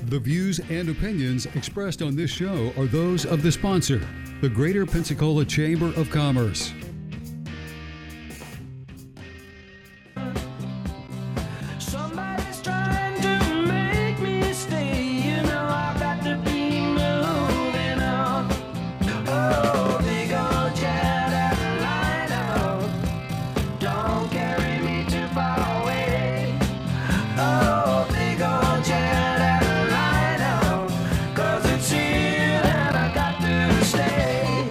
The views and opinions expressed on this show are those of the sponsor, the Greater Pensacola Chamber of Commerce. Somebody's trying to make me stay. You know I've got to be moving on. Oh, big old jet airliner, don't carry me too far away. Oh, big old jet airliner, 'cause it's here and I got to stay.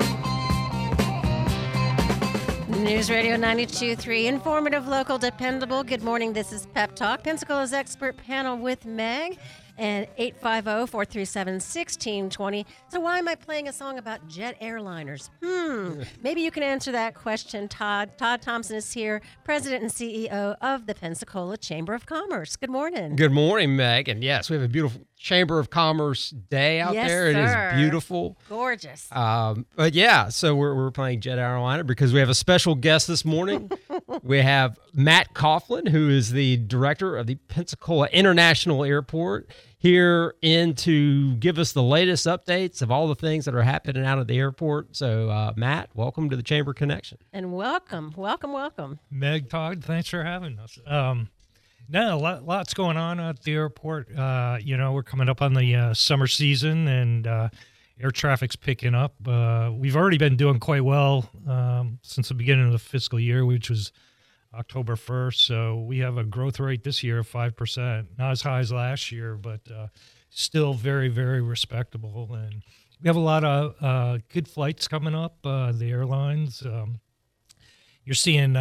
News Radio 92.3, informative, local, dependable. Good morning. This is Pep Talk, Pensacola's expert panel with Meg, and 850-437-1620. So why am I playing a song about jet airliners? Maybe you can answer that question, Todd. Todd Thompson is here, President and CEO of the Pensacola Chamber of Commerce. Good morning. Good morning, Meg. And yes, we have a beautiful Chamber of Commerce day out Yes, there. sir. It is beautiful. Gorgeous. But yeah, so we're playing Jet Airliner because we have a special guest this morning. We have Matt Coughlin, who is the director of the Pensacola International Airport, here in to give us the latest updates of all the things that are happening out at the airport. So, Matt, welcome to the Chamber Connection. And welcome. Meg, Todd, thanks for having us. Lots going on at the airport. We're coming up on the summer season, and air traffic's picking up. We've already been doing quite well since the beginning of the fiscal year, which was October 1st. So we have a growth rate this year of 5%. Not as high as last year, but still very, very respectable. And we have a lot of good flights coming up, the airlines. You're seeing,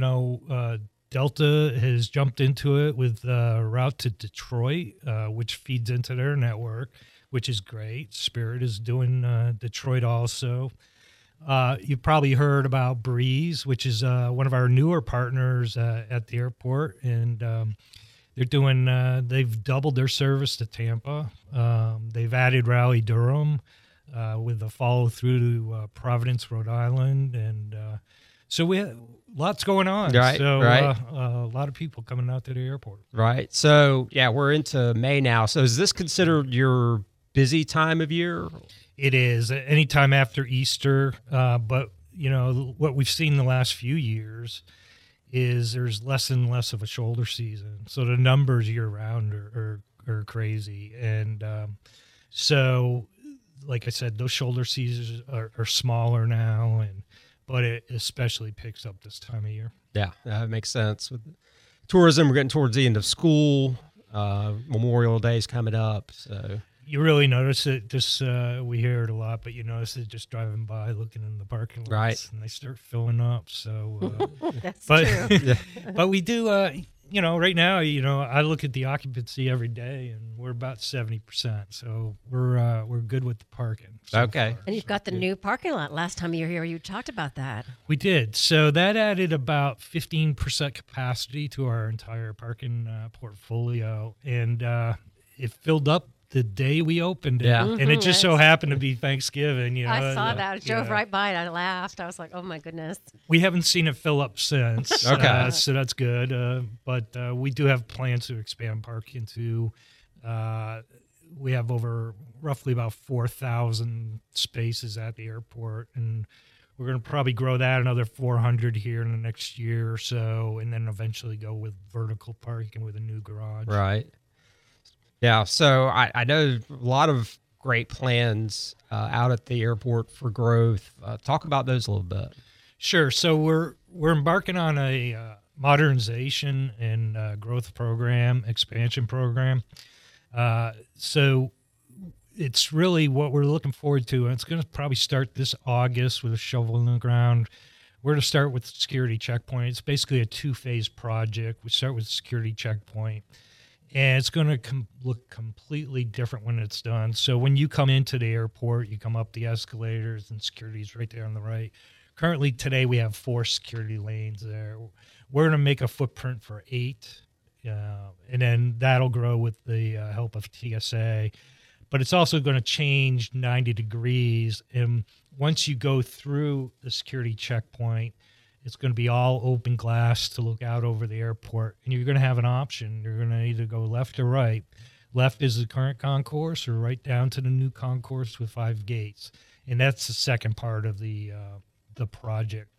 Delta has jumped into it with a route to Detroit, which feeds into their network, which is great. Spirit is doing Detroit also. You've probably heard about Breeze, which is one of our newer partners at the airport, and they've doubled their service to Tampa. They've added Raleigh-Durham with a follow-through to Providence, Rhode Island, and so we have lots going on. Right, so right. A lot of people coming out to the airport. Right. So, yeah, we're into May now. So is this considered your busy time of year? It is anytime after Easter, but what we've seen the last few years is there's less and less of a shoulder season. So the numbers year round are crazy, and so like I said, those shoulder seasons are smaller now, but it especially picks up this time of year. Yeah, that makes sense. With tourism, we're getting towards the end of school. Memorial Day's coming up, so. You really notice it. We hear it a lot, but you notice it just driving by, looking in the parking lots, right, and they start filling up. So, That's true. But we do. Right now, I look at the occupancy every day, and we're about 70%. So we're good with the parking. Okay. And you've got the new parking lot. Last time you were here, you talked about that. We did. So that added about 15% capacity to our entire parking portfolio, and it filled up the day we opened it. Yeah. And it just so happened to be Thanksgiving. I saw that. I drove right by it. I laughed. I was like, oh, my goodness. We haven't seen it fill up since. Okay. So that's good. But we do have plans to expand parking to, we have roughly about 4,000 spaces at the airport. And we're going to probably grow that another 400 here in the next year or so. And then eventually go with vertical parking with a new garage. Right. Yeah, so I know a lot of great plans out at the airport for growth. Talk about those a little bit. Sure. So we're embarking on a modernization and growth program, expansion program. So it's really what we're looking forward to, and it's going to probably start this August with a shovel in the ground. We're going to start with security checkpoint. It's basically a two-phase project. We start with security checkpoint. And it's going to look completely different when it's done. So when you come into the airport, you come up the escalators, and security's right there on the right. Currently, today, we have 4 security lanes there. We're going to make a footprint for 8, and then that'll grow with the help of TSA. But it's also going to change 90 degrees. And once you go through the security checkpoint, it's going to be all open glass to look out over the airport, and you're going to have an option. You're going to either go left or right. Left is the current concourse, or right down to the new concourse with 5 gates, and that's the second part of the project.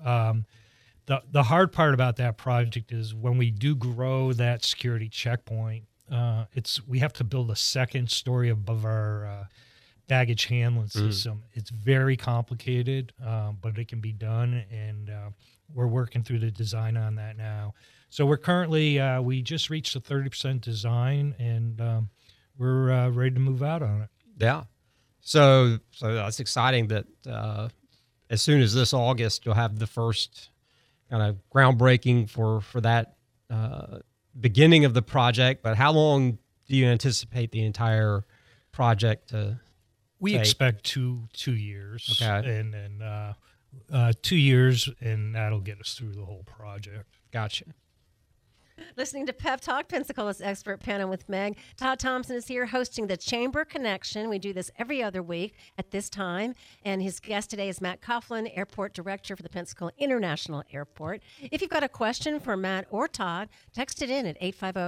The hard part about that project is when we do grow that security checkpoint, we have to build a second story above our baggage handling system. It's very complicated, but it can be done, and we're working through the design on that now. So we're currently, we just reached a 30% design, and we're ready to move out on it. Yeah. So that's exciting that as soon as this August, you'll have the first kind of groundbreaking for that beginning of the project. But how long do you anticipate the entire project to We take? expect two years. Okay. And then 2 years, and that'll get us through the whole project. Gotcha. Listening to Pep Talk, Pensacola's expert panel with Meg. Todd Thompson is here hosting the Chamber Connection. We do this every other week at this time. And his guest today is Matt Coughlin, Airport Director for the Pensacola International Airport. If you've got a question for Matt or Todd, text it in at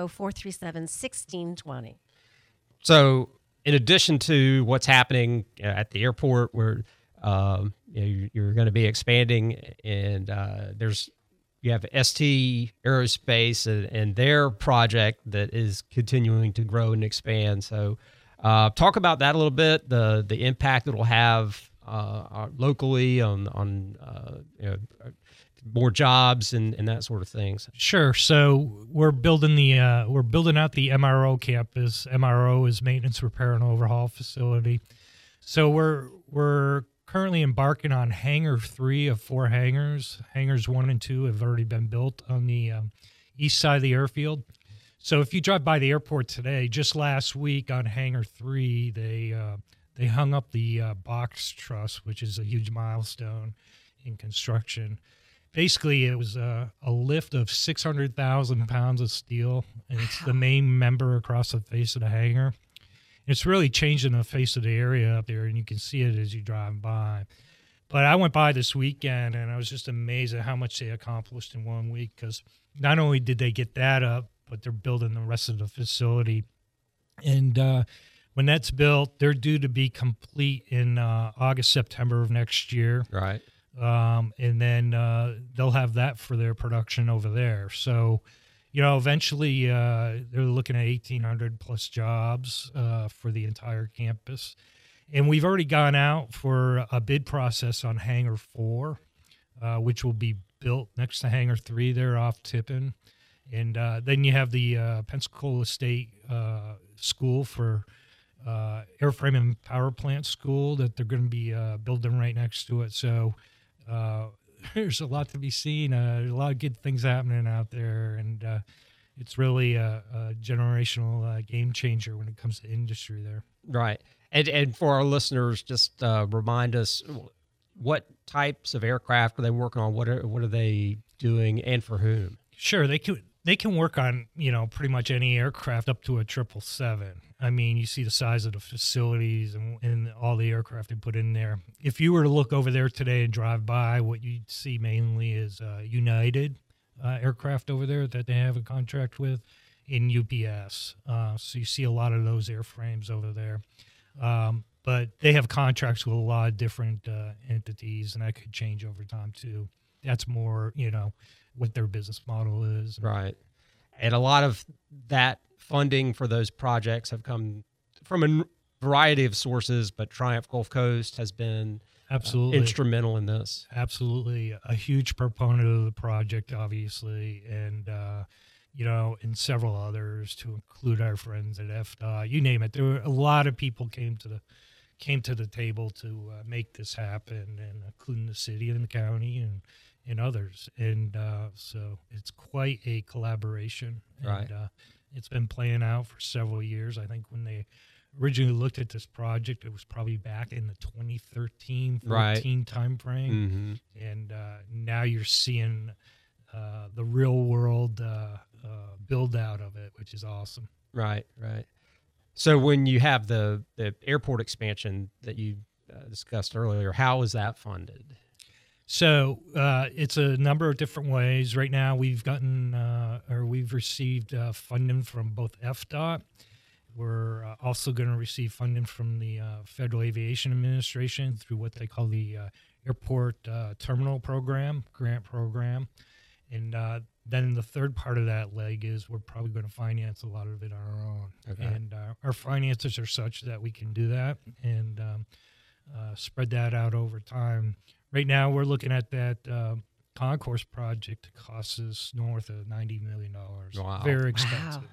850-437-1620. So, in addition to what's happening at the airport, where you're going to be expanding, and you have ST Aerospace and their project that is continuing to grow and expand. So, talk about that a little bit. The impact it'll have locally on more jobs and that sort of things. Sure. So we're building out the MRO campus. MRO is maintenance, repair, and overhaul facility. So we're currently embarking on Hangar 3 of 4 hangars. Hangars 1 and 2 have already been built on the east side of the airfield. So if you drive by the airport today, just last week on Hangar 3, they hung up the box truss, which is a huge milestone in construction. Basically, it was a lift of 600,000 pounds of steel, and it's the main member across the face of the hangar. It's really changing the face of the area up there, and you can see it as you drive by. But I went by this weekend, and I was just amazed at how much they accomplished in 1 week, because not only did they get that up, but they're building the rest of the facility. And when that's built, they're due to be complete in August, September of next year. Right. And then they'll have that for their production over there. So, eventually they're looking at 1,800 plus jobs for the entire campus. And we've already gone out for a bid process on Hangar 4, which will be built next to Hangar 3 there off Tippin. And then you have the Pensacola State School for Airframe and Power Plant School that they're going to be building right next to it. So there's a lot to be seen, a lot of good things happening out there, and it's really a generational game changer when it comes to industry there. Right. And for our listeners, just remind us, what types of aircraft are they working on? What are they doing, and for whom? Sure, they can work on pretty much any aircraft up to a 777. I mean, you see the size of the facilities and all the aircraft they put in there. If you were to look over there today and drive by, what you'd see mainly is United aircraft over there that they have a contract with, in UPS. So you see a lot of those airframes over there. But they have contracts with a lot of different entities, and that could change over time too. That's more, what their business model is. Right. And a lot of that funding for those projects have come from a variety of sources, but Triumph Gulf Coast has been absolutely instrumental in this. Absolutely. A huge proponent of the project, obviously, and, and several others, to include our friends at FDOT, you name it. There were a lot of people came to the table to make this happen, and including the city and the county and others. And so it's quite a collaboration. Right. And it's been playing out for several years. I think when they originally looked at this project, it was probably back in the 2013, 14 timeframe. Mm-hmm. And now you're seeing the real world build out of it, which is awesome. Right, right. So when you have the airport expansion that you discussed earlier, how is that funded? So it's a number of different ways. Right now, we've received funding from both FDOT, We're also going to receive funding from the Federal Aviation Administration through what they call the Airport Terminal Program, grant program. And then the third part of that leg is we're probably going to finance a lot of it on our own. Okay. And our finances are such that we can do that and spread that out over time. Right now, we're looking at that concourse project. It costs us north of $90 million. Wow. Very expensive.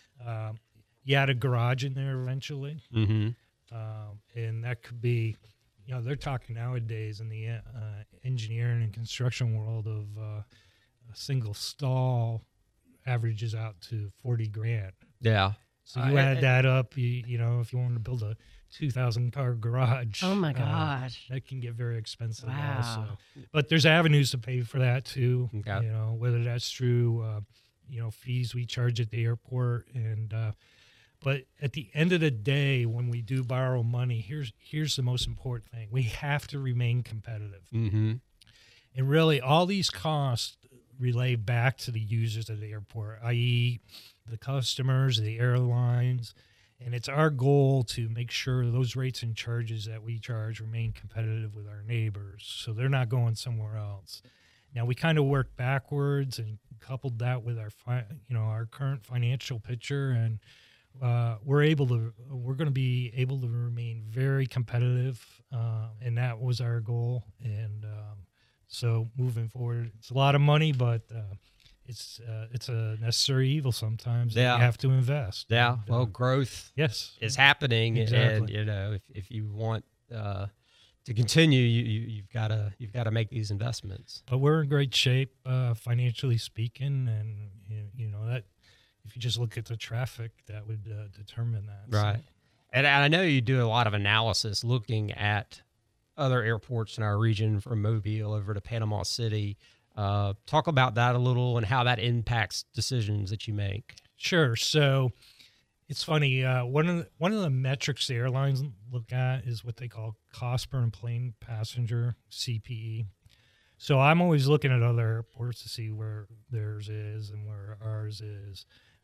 You add a garage in there eventually. Mm-hmm. And that could be, they're talking nowadays in the engineering and construction world of a single stall averages out to $40,000. Yeah. So you add that up, if you want to build a 2,000 car garage. Oh my gosh. That can get very expensive Wow. also. But there's avenues to pay for that too. Okay. Whether that's through, fees we charge at the airport. And but at the end of the day, when we do borrow money, here's the most important thing. We have to remain competitive. Mm-hmm. And really, all these costs relay back to the users of the airport, i.e., the customers, the airlines. And it's our goal to make sure those rates and charges that we charge remain competitive with our neighbors, so they're not going somewhere else. Now, we kind of work backwards and coupled that with our current financial picture, and we're going to be able to remain very competitive, and that was our goal. And so moving forward, it's a lot of money, but it's a necessary evil sometimes. Yeah. You have to invest. Yeah. And, Well, growth yes, is happening, Exactly. and if you want to continue, you've got to make these investments. but we're in great shape financially speaking, and that if you just look at the traffic, that would determine that. So- Right. And I know you do a lot of analysis looking at other airports in our region, from Mobile over to Panama City. Talk about that a little and how that impacts decisions that you make. Sure. So it's funny. One of the metrics the airlines look at is what they call cost per plane passenger, CPE. So I'm always looking at other airports to see where theirs is and where ours is.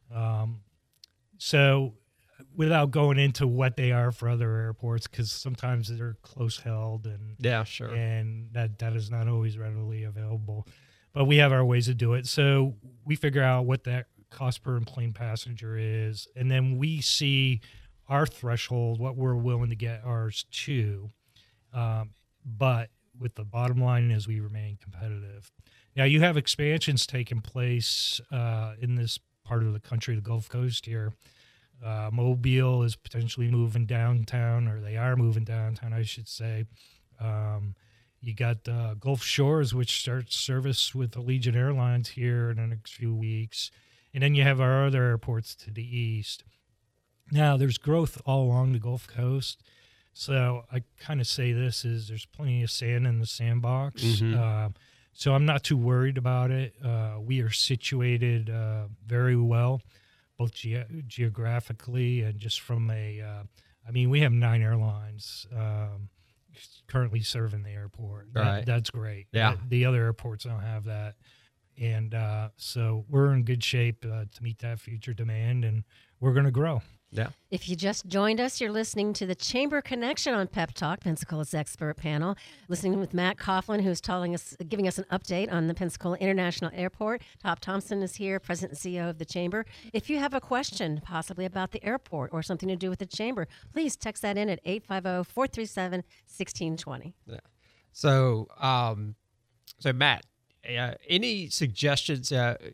So without going into what they are for other airports, because sometimes they're close held and Yeah, sure. and that is not always readily available. But we have our ways to do it. So we figure out what that cost per plane passenger is, and then we see our threshold, what we're willing to get ours to. But with the bottom line is we remain competitive. Now, you have expansions taking place in this part of the country, the Gulf Coast here. Mobile is potentially moving downtown, or they are moving downtown, I should say. You got Gulf Shores, which starts service with Allegiant Airlines here in the next few weeks. And then you have our other airports to the east. Now, there's growth all along the Gulf Coast. So I kind of say this is there's plenty of sand in the sandbox. Mhm. So I'm not too worried about it. We are situated very well, both geographically and just from we have 9 airlines currently serving the airport. Right. That's great. Yeah. The other airports don't have that. And so we're in good shape to meet that future demand, and we're going to grow. Yeah. If you just joined us, you're listening to the Chamber Connection on Pep Talk, Pensacola's expert panel. Listening with Matt Coughlin, who's giving us an update on the Pensacola International Airport. Todd Thompson is here, President and CEO of the Chamber. If you have a question, possibly about the airport or something to do with the Chamber, please text that in at 850-437-1620. Yeah. So, Matt, any suggestions?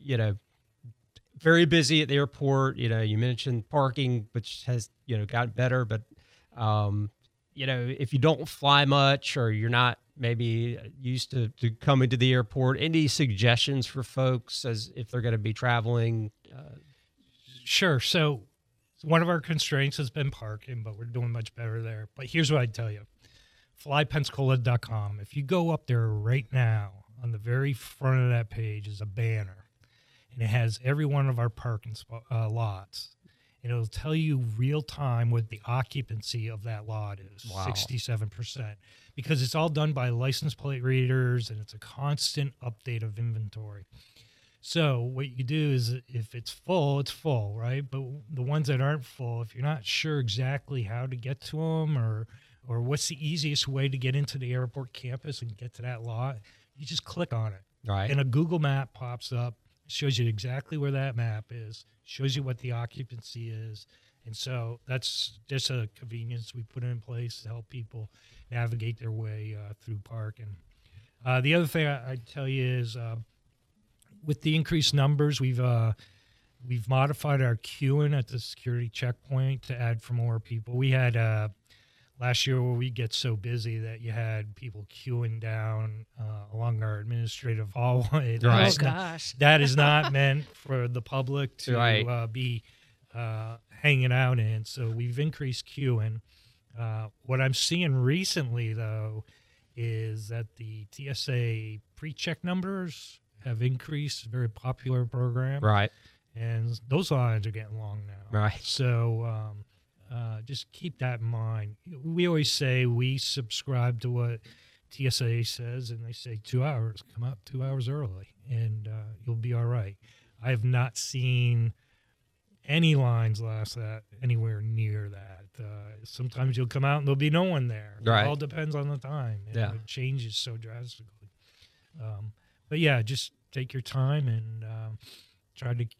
Very busy at the airport. You mentioned parking, which has gotten better, but if you don't fly much or you're not maybe used to coming to the airport, any suggestions for folks as if they're going to be traveling? Sure. So one of our constraints has been parking, but we're doing much better there. But here's what I'd tell you. Flypensacola.com. If you go up there right now, on the very front of that page is a banner. And it has every one of our parking lots. And it'll tell you real time what the occupancy of that lot is, Wow. 67%. Because it's all done by license plate readers, and it's a constant update of inventory. So what you do is if it's full, it's full, right? But the ones that aren't full, if you're not sure exactly how to get to them or what's the easiest way to get into the airport campus and get to that lot, you just click on it. Right. And a Google map pops up, shows you exactly where that map is, shows you what the occupancy is. And so that's just a convenience we put in place to help people navigate their way through parking. The other thing I'd tell you is with the increased numbers, we've modified our queuing at the security checkpoint to add for more people. We had last year where we get so busy that you had people queuing down along our administrative hallway. Right. Oh, gosh. That is not meant for the public to Right. be hanging out in. So we've increased queuing. What I'm seeing recently, though, is that the TSA pre-check numbers have increased. Very popular program. Right. And those lines are getting long now. Right. So just keep that in mind. We always say we subscribe to what TSA says, and they say 2 hours. Come up 2 hours early, and you'll be all right. I have not seen any lines last that anywhere near that. Sometimes you'll come out and there'll be no one there. Right. It all depends on the time. Yeah. It changes so drastically. But yeah, just take your time and try to,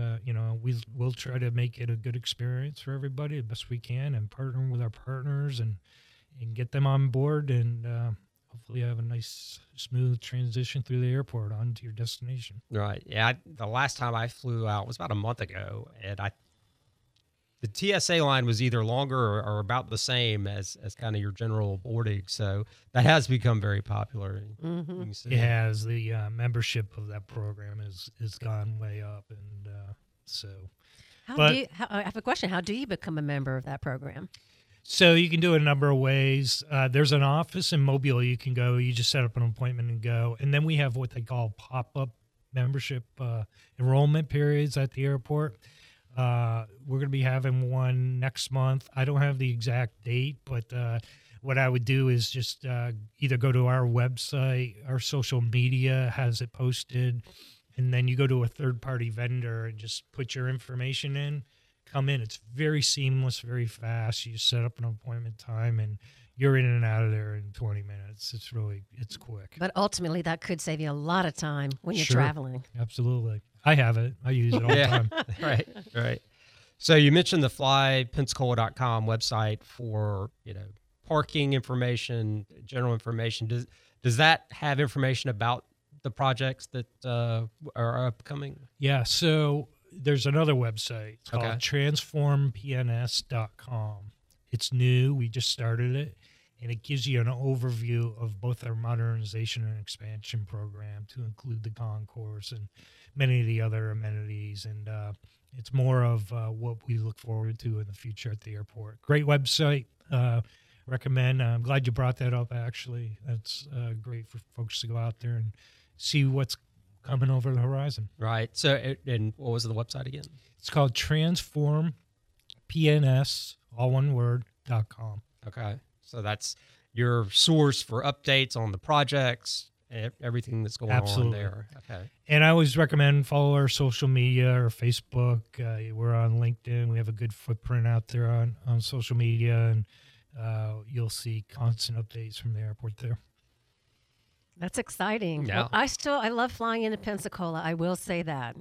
we'll try to make it a good experience for everybody the best we can and partner with our partners and get them on board and hopefully have a nice, smooth transition through the airport onto your destination. Right. Yeah. The last time I flew out was about a month ago, and the TSA line was either longer or about the same as kind of your general boarding. So that has become very popular. You can see. It has. The membership of that program is gone way up, and so. I have a question. How do you become a member of that program? So you can do it a number of ways. There's an office in Mobile you can go. You just set up an appointment and go. And then we have what they call pop-up membership enrollment periods at the airport. We're going to be having one next month. I don't have the exact date, but what I would do is just either go to our website, our social media has it posted, and then you go to a third-party vendor and just put your information in. Come in. It's very seamless, very fast. You set up an appointment time and you're in and out of there in 20 minutes. It's quick. But ultimately, that could save you a lot of time when you're Sure. traveling. Absolutely. I have it. I use it all the time. Right. So you mentioned the flypensacola.com website for, parking information, general information. Does that have information about the projects that are upcoming? Yeah. So there's another website. It's called Okay. transformpns.com. It's new. We just started it. And it gives you an overview of both our modernization and expansion program to include the concourse and many of the other amenities. And it's more of what we look forward to in the future at the airport. Great website. Recommend. I'm glad you brought that up, actually. That's great for folks to go out there and see what's coming over the horizon. Right. So, and what was the website again? It's called transformpns, all one word, .com. Okay. So that's your source for updates on the projects, everything that's going Absolutely. on there. Okay. And I always recommend follow our social media or Facebook. We're on LinkedIn. We have a good footprint out there on social media, and you'll see constant updates from the airport there. That's exciting. Yeah. Well, I love flying into Pensacola. I will say that.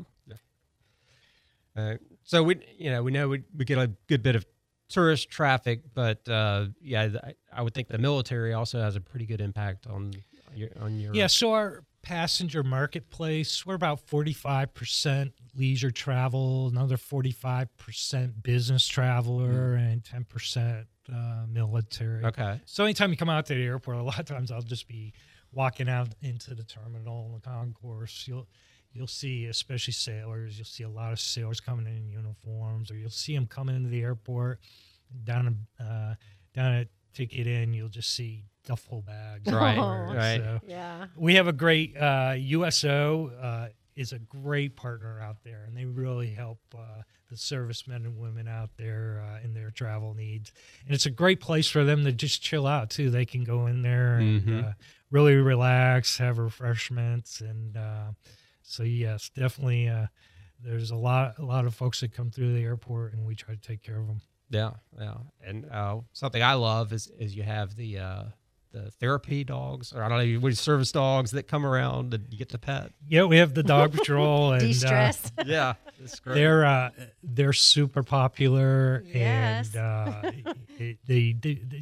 So we know we get a good bit of tourist traffic, but I would think the military also has a pretty good impact on your. Yeah, so our passenger marketplace, we're about 45% leisure travel, another 45% business traveler, and 10% military. Okay. So anytime you come out to the airport, a lot of times I'll just be walking out into the terminal and the concourse. You'll see, especially sailors, you'll see a lot of sailors coming in uniforms, or you'll see them coming into the airport down at Ticket Inn. You'll just see duffel bags. Right. Oh. Right. So Yeah. we have a great USO is a great partner out there, and they really help the servicemen and women out there in their travel needs. And it's a great place for them to just chill out too. They can go in there and really relax, have refreshments, and So yes, definitely. There's a lot of folks that come through the airport, and we try to take care of them. Yeah, yeah. And something I love is you have the therapy dogs, or I don't know, what service dogs that come around and you get to pet. Yeah, we have the dog patrol and De-stress. Yeah, it's great. they're super popular. Yes. And they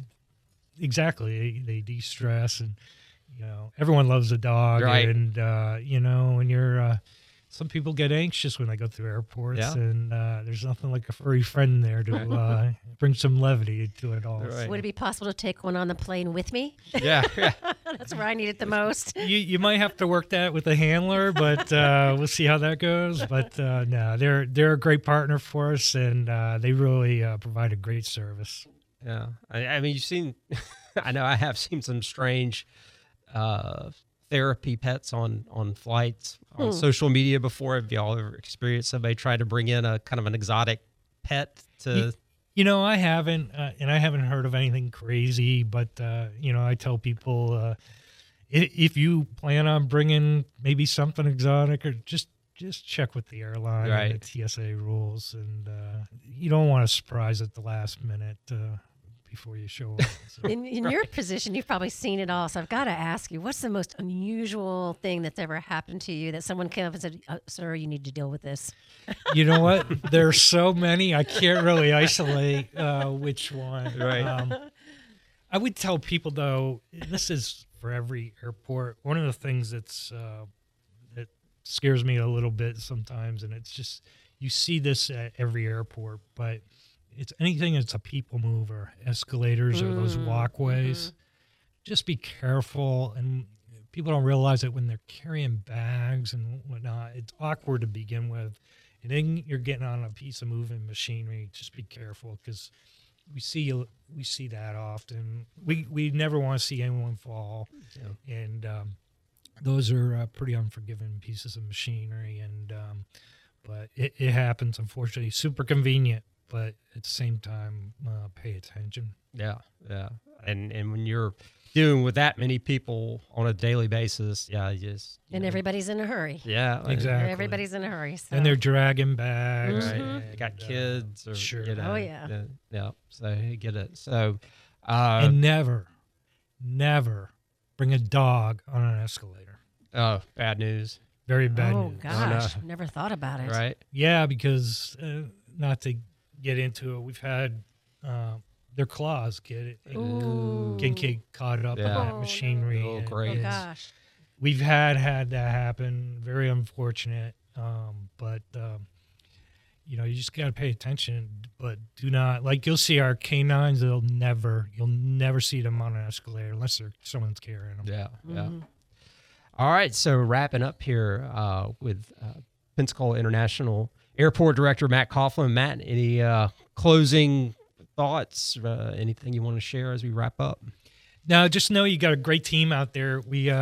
exactly they de-stress, and everyone loves a dog. Right. And when you're some people get anxious when they go through airports. Yeah. And there's nothing like a furry friend there to bring some levity to it all. Right. Would it be possible to take one on the plane with me? Yeah, yeah. That's where I need it the most. You might have to work that with a handler, but we'll see how that goes. But no, they're a great partner for us, and they really provide a great service. Yeah, I mean, you've seen. I know I have seen some strange therapy pets on flights on social media before. Have y'all ever experienced somebody try to bring in a kind of an exotic pet to? I haven't, and I haven't heard of anything crazy. But I tell people if you plan on bringing maybe something exotic, or just check with the airline Right. and the TSA rules, and you don't want to surprise at the last minute before you show up. So. In your position, you've probably seen it all. So I've got to ask you, what's the most unusual thing that's ever happened to you that someone came up and said, sir, you need to deal with this? You know what? There's so many, I can't really isolate which one. Right. I would tell people, though, this is for every airport. One of the things that scares me a little bit sometimes, and it's just, you see this at every airport, but it's anything that's a people mover, escalators or those walkways. Just be careful. And people don't realize that when they're carrying bags and whatnot, it's awkward to begin with. And then you're getting on a piece of moving machinery. Just be careful, because we see that often. We never want to see anyone fall. Yeah. And those are pretty unforgiving pieces of machinery. And but it happens, unfortunately. Super convenient, but at the same time, pay attention. Yeah, yeah. And when you're dealing with that many people on a daily basis, yeah, you just And everybody's in a hurry. yeah, Exactly. Everybody's in a hurry. So. And they're dragging bags. Right. and, You got kids, or sure. Oh, yeah. yeah. So you get it. So, And never bring a dog on an escalator. oh, bad news, Very bad Oh, news. gosh. Never thought about it. right? Yeah, because not to get into it, we've had their claws get caught up in Yeah. that machinery. Oh, and great. Oh, it's- gosh. We've had that happen. Very unfortunate. But you just got to pay attention. But do not, like, you'll see our canines. You'll never see them on an escalator unless someone's carrying them. Yeah, yeah. All right, so wrapping up here with Pensacola International Airport Director Matt Coughlin. Matt, any closing thoughts? Anything you want to share as we wrap up? Now, just know you got a great team out there.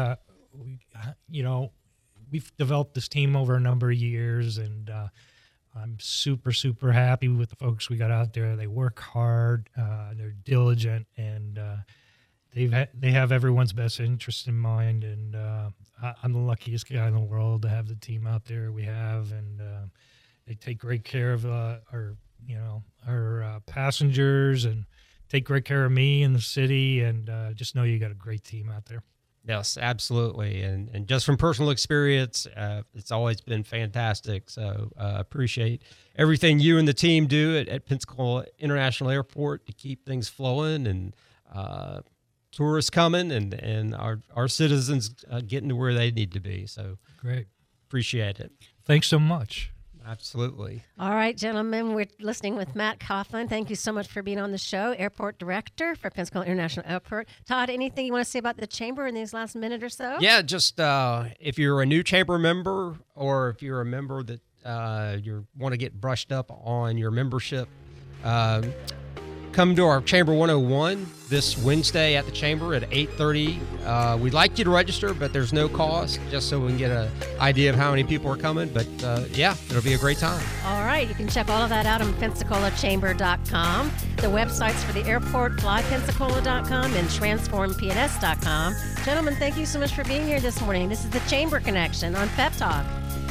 We've developed this team over a number of years, and I'm super, super happy with the folks we got out there. They work hard, they're diligent, and they have everyone's best interest in mind. And I'm the luckiest guy in the world to have the team out there we have, and they take great care of our passengers, and take great care of me in the city. And just know you got a great team out there. Yes, absolutely. And just from personal experience, it's always been fantastic. So appreciate everything you and the team do at Pensacola International Airport to keep things flowing, and tourists coming, and our citizens getting to where they need to be. So Great. appreciate it. Thanks so much. Absolutely. All right, gentlemen, we're listening with Matt Coughlin. Thank you so much for being on the show, Airport Director for Pensacola International Airport. Todd, anything you want to say about the Chamber in these last minute or so? Yeah, just if you're a new Chamber member, or if you're a member that you want to get brushed up on your membership, come come to our Chamber 101 this Wednesday at the Chamber at 8:30. We'd like you to register, but there's no cost, just so we can get an idea of how many people are coming. But yeah, it'll be a great time. All right, you can check all of that out on PensacolaChamber.com. The websites for the airport, flypensacola.com and transformpns.com. Gentlemen, thank you so much for being here this morning. This is the Chamber Connection on Pep Talk.